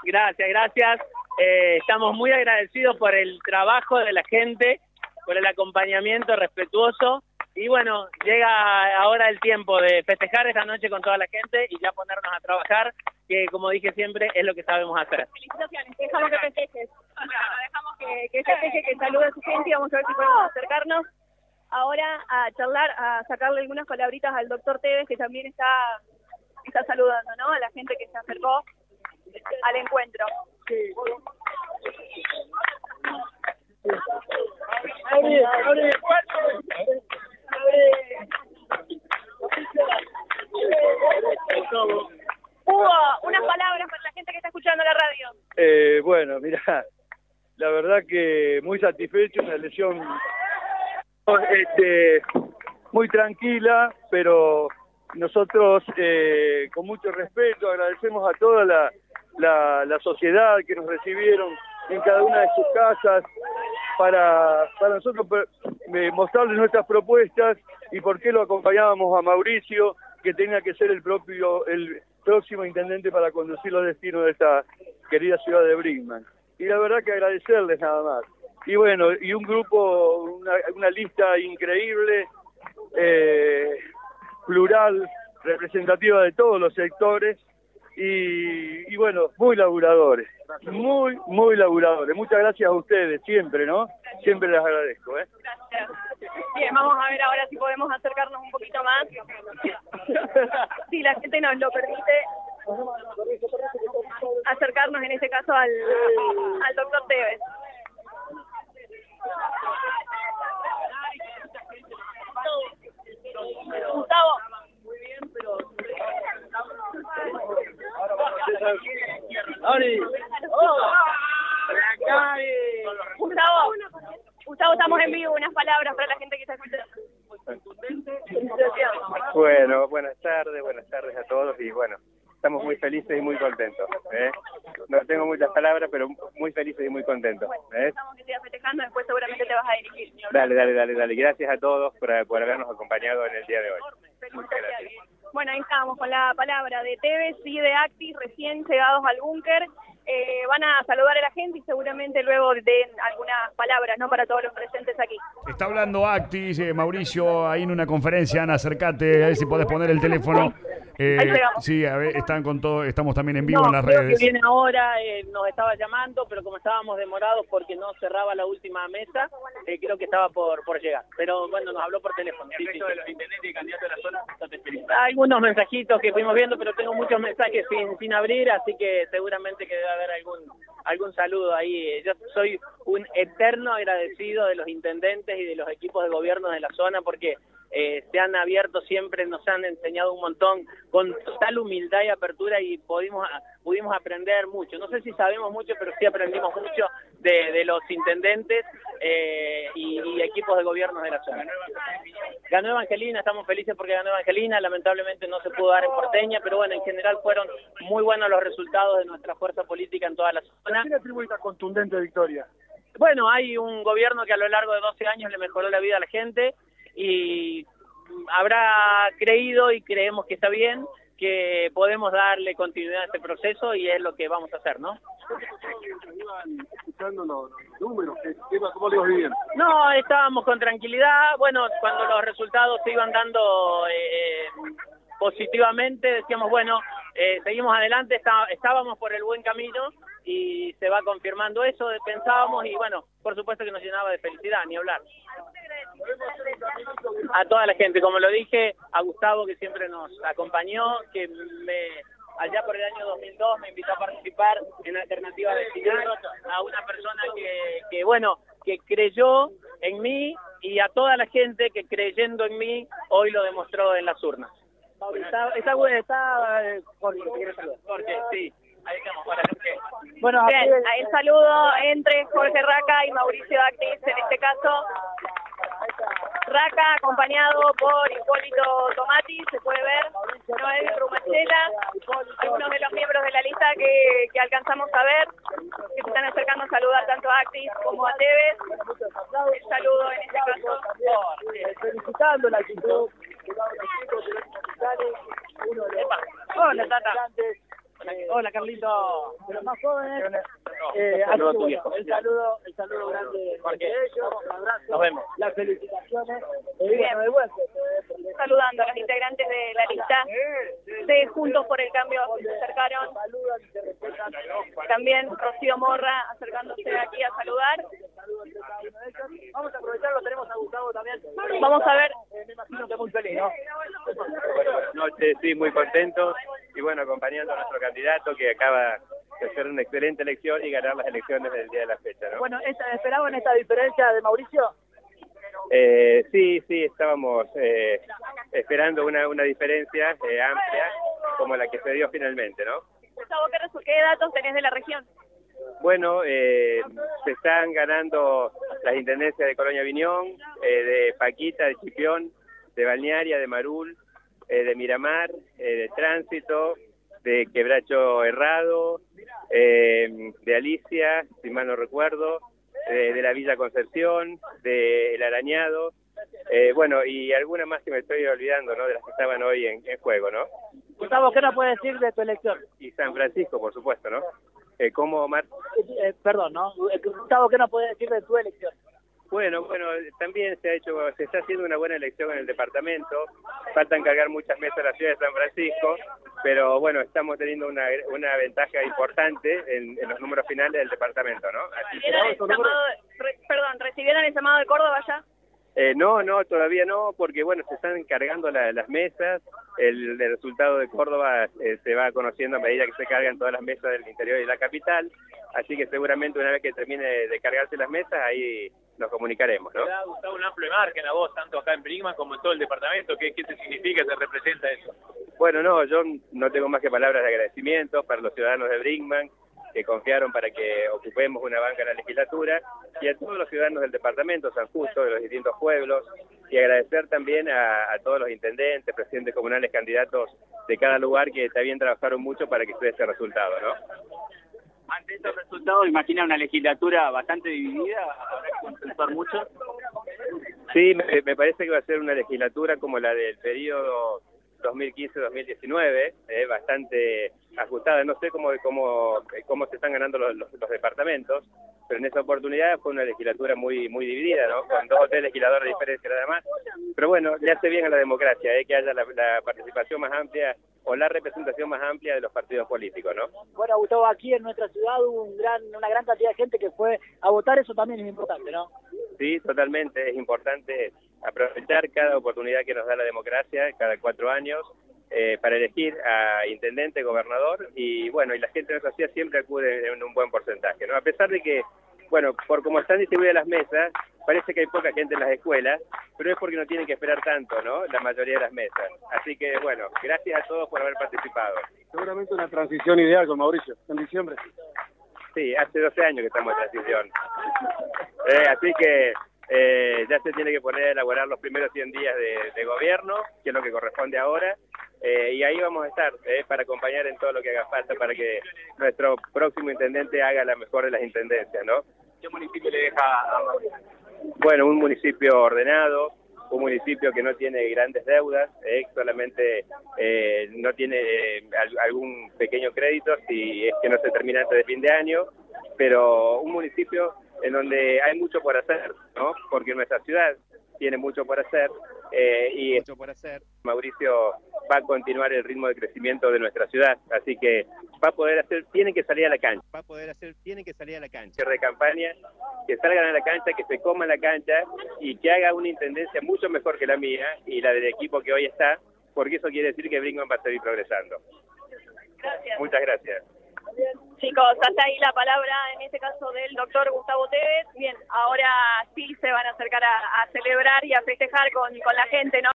Gracias, gracias. Estamos muy agradecidos por el trabajo de la gente, por el acompañamiento respetuoso. Y bueno, llega ahora el tiempo de festejar esta noche con toda la gente y ya ponernos a trabajar, que como dije siempre, es lo que sabemos hacer. Felicitaciones, dejamos que festejes. Dejamos que festeje, que salude a su gente y vamos a ver si podemos acercarnos ahora a charlar, a sacarle algunas palabritas al doctor Tevez, que también está saludando, ¿no? A la gente que se acercó al encuentro. Sí. Hugo, unas palabras para la gente que está escuchando la radio. Bueno, mira, la verdad que muy satisfecho, una lesión muy tranquila, pero nosotros con mucho respeto agradecemos a toda la sociedad que nos recibieron en cada una de sus casas para nosotros mostrarles nuestras propuestas y por qué lo acompañábamos a Mauricio, que tenía que ser el próximo intendente para conducir los destinos de esta querida ciudad de Brinkman. Y la verdad que agradecerles nada más. Y bueno, y un grupo, una lista increíble, plural, representativa de todos los sectores y bueno, muy laburadores, muy laburadores. Muchas gracias a ustedes, siempre, ¿no? Siempre les agradezco, ¿eh? Gracias. Bien, vamos a ver ahora si podemos acercarnos un poquito más. Si la gente nos lo permite, acercarnos en este caso al doctor Tevez. Gustavo. Muy bien, pero... Gustavo, estamos en vivo. Unas palabras para la gente que está escuchando. Bueno, buenas tardes a todos y bueno, estamos muy felices y muy contentos. No tengo muchas palabras, pero muy felices y muy contentos. Estamos que sigas festejando, después seguramente te vas a dirigir. Dale. Gracias a todos por habernos acompañado en el día de hoy. Muchas gracias. Bueno, ahí estamos con la palabra de Tevez y de Actis, recién llegados al búnker. Van a saludar a la gente y seguramente luego den algunas palabras, ¿no? Para todos los presentes aquí. Está hablando Actis, Mauricio, ahí en una conferencia. Ana, acércate, a ver si podés poner el teléfono. Sí, a ver, están con todo, estamos también en vivo en las redes. Creo que viene ahora, nos estaba llamando, pero como estábamos demorados porque no cerraba la última mesa, creo que estaba por llegar. Pero bueno, nos habló por teléfono. ¿El resto de los intendentes y candidatos de la zona están esperando? Algunos mensajitos que fuimos viendo, pero tengo muchos mensajes sin abrir, así que seguramente que debe haber algún saludo ahí. Yo soy un eterno agradecido de los intendentes y de los equipos de gobierno de la zona porque se han abierto siempre, nos han enseñado un montón con total humildad y apertura y pudimos aprender mucho. No sé si sabemos mucho, pero sí aprendimos mucho de los intendentes y equipos de gobierno de la zona. Ganó Evangelina, estamos felices porque ganó Evangelina, lamentablemente no se pudo dar en Porteña, pero bueno, en general fueron muy buenos los resultados de nuestra fuerza política en toda la zona. ¿Quién atribuye esta contundente victoria? Bueno, hay un gobierno que a lo largo de 12 años le mejoró la vida a la gente y habrá creído y creemos que está bien, que podemos darle continuidad a este proceso y es lo que vamos a hacer, ¿no? Escuchando los números, ¿cómo lo ibas viviendo? No, estábamos con tranquilidad. Bueno, cuando los resultados se iban dando positivamente, decíamos, bueno, seguimos adelante, estábamos por el buen camino y se va confirmando eso, pensábamos y bueno, por supuesto que nos llenaba de felicidad, ni hablar. A toda la gente, como lo dije, a Gustavo que siempre nos acompañó, que allá por el año 2002 me invitó a participar en Alternativa Vecinal, a una persona que creyó en mí y a toda la gente que creyendo en mí hoy lo demostró en las urnas. Jorge, sí. Ahí estamos, para Jorge. Bueno, bien, ahí el saludo entre Jorge Raca y Mauricio Actis, en este caso. Raca acompañado por Hipólito Tomati, se puede ver, Noel Rumachela, algunos de los miembros de la lista que alcanzamos a ver, que se están acercando a saludar tanto a Actis como a Tevez. El saludo en este caso. Felicitando la actitud de los chicos, de los capitanes, uno de los Hola, Tata. Hola Carlito, de los más jóvenes. Saludo a tu viejo. El saludo grande de ellos, un abrazo. Nos vemos. Las felicitaciones. Bien. Saludando a los integrantes de la lista de Juntos por el Cambio que se acercaron. También Rocío Morra acercándose aquí a saludar. Vamos a aprovecharlo, tenemos a Gustavo también. Vamos a ver. Me imagino que muy feliz, ¿no? Buenas noches, sí, muy contentos y bueno, acompañando a nuestro candidato que acaba de hacer una excelente elección y ganar las elecciones del día de la fecha, ¿no? Bueno, ¿esperaban esta diferencia de Mauricio? Sí, estábamos esperando una diferencia amplia como la que se dio finalmente, ¿no? Gustavo, ¿qué datos tenés de la región? Bueno, se están ganando las intendencias de Colonia Viñón, de Paquita, de Chipión, de Balnearia, de Marul, de Miramar, de Tránsito, de Quebracho Herrado, de Alicia, si mal no recuerdo, de la Villa Concepción, de El Arañado, bueno, y alguna más que me estoy olvidando, ¿no? De las que estaban hoy en juego, ¿no? Gustavo, ¿qué nos puedes decir de tu elección? Y San Francisco, por supuesto, ¿no? ¿Cómo, Omar? Perdón, ¿no? Gustavo, ¿qué nos puedes decir de tu elección? Bueno, también se está haciendo una buena elección en el departamento. Faltan cargar muchas mesas en la ciudad de San Francisco, pero bueno, estamos teniendo una ventaja importante en los números finales del departamento, ¿no? Así ¿Recibieron el llamado de Córdoba ya? No, todavía no, porque bueno, se están cargando las mesas. El resultado de Córdoba se va conociendo a medida que se cargan todas las mesas del interior y de la capital, así que seguramente una vez que termine de cargarse las mesas, ahí nos comunicaremos, ¿no? ¿Te ha gustado un amplio margen a vos, tanto acá en Brinkman como en todo el departamento? ¿Qué te significa, te representa eso? Bueno, no, yo no tengo más que palabras de agradecimiento para los ciudadanos de Brinkman, que confiaron para que ocupemos una banca en la legislatura, y a todos los ciudadanos del departamento San Justo, de los distintos pueblos, y agradecer también a todos los intendentes, presidentes comunales, candidatos de cada lugar que también trabajaron mucho para que se dé este resultado, ¿no? Ante estos resultados, imagina una legislatura bastante dividida, habrá que consensuar mucho. Sí, me parece que va a ser una legislatura como la del periodo 2015-2019, bastante ajustada. No sé cómo se están ganando los departamentos, pero en esa oportunidad fue una legislatura muy dividida, ¿no? Con 2 o 3 legisladores de diferencia nada más. Pero bueno, le hace bien a la democracia, que haya la participación más amplia o la representación más amplia de los partidos políticos, ¿no? Bueno, Gustavo, aquí en nuestra ciudad hubo una gran cantidad de gente que fue a votar, eso también es importante, ¿no? Sí, totalmente, es importante aprovechar cada oportunidad que nos da la democracia, cada 4 años, para elegir a intendente, gobernador, y bueno, y la gente de nuestra ciudad siempre acude en un buen porcentaje, ¿no? A pesar de que, bueno, por cómo están distribuidas las mesas, parece que hay poca gente en las escuelas, pero es porque no tienen que esperar tanto, ¿no? La mayoría de las mesas. Así que, bueno, gracias a todos por haber participado. Seguramente una transición ideal con Mauricio, en diciembre. Sí, hace 12 años que estamos en transición. Así que ya se tiene que poner a elaborar los primeros 100 días de gobierno, que es lo que corresponde ahora, y ahí vamos a estar para acompañar en todo lo que haga falta para que nuestro próximo intendente haga la mejor de las intendencias, ¿no? ¿Qué municipio le deja a Mauricio? Bueno, un municipio ordenado, un municipio que no tiene grandes deudas, solamente no tiene algún pequeño crédito si es que no se termina antes de fin de año, pero un municipio en donde hay mucho por hacer, ¿no? Porque nuestra ciudad tiene mucho por hacer y Mauricio va a continuar el ritmo de crecimiento de nuestra ciudad, así que tienen que salir a la cancha. Cierre de campaña, que salgan a la cancha, que se coman la cancha y que haga una intendencia mucho mejor que la mía y la del equipo que hoy está, porque eso quiere decir que Brinkman va a seguir progresando. Gracias. Muchas gracias. Chicos, hasta ahí la palabra, en este caso del doctor Gustavo Tevez. Bien, ahora sí se van a acercar a celebrar y a festejar con la gente, ¿no?